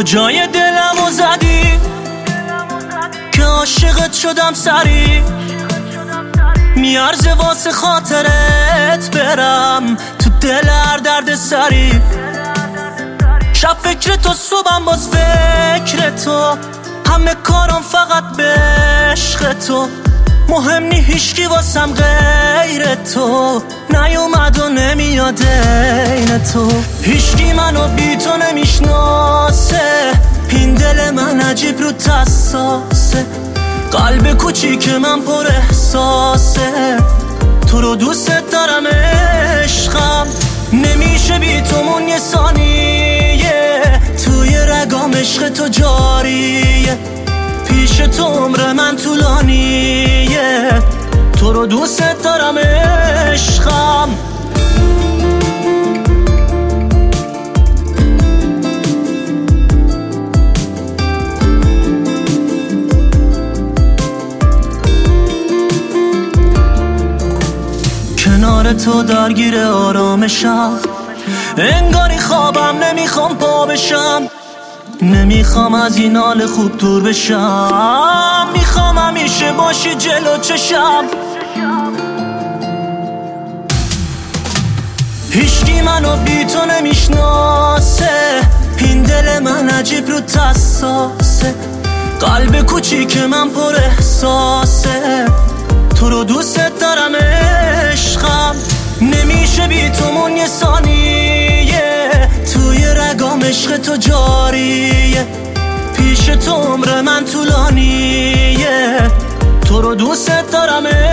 کجای دلمو زدی که عاشقت شدم سری، میارزه واسه خاطرت برم تو دل هر درد سری. شب فکر تو صبحم باز فکر تو، همه کارم فقط به عشق تو. مهم نی هیچکی واسم غیر تو، نیومد و نمیاد این تو. هیچکی منو بی تو نمیشناسه، این دل من عجیب رو حساسه. قلب کوچیک من پر احساسه، تو رو دوست دارم عشقم. نمیشه بی تو مون یه ثانیه، توی رگام عشق تو جاریه. پیش تو عمر من طولانیه، تو رو دوست دارم عشقم. کنار تو درگیر آرامشم، انگاری خوابم نمیخوام پا بشم. نمیخوام از این حال خوب دور بشم، میخوام همیشه باشی جلو چشم. هیچکی منو بی تو نمیشناسه، این دل من عجیب رو حساسه. قلب کوچیک من پر احساسه، تو رو دوست دارم عشقم. نمیشه بی تو مون یه ثانیه، توی رگام عشق تو جاریه. پیش تو عمر من طولانیه، تو رو دوست دارم.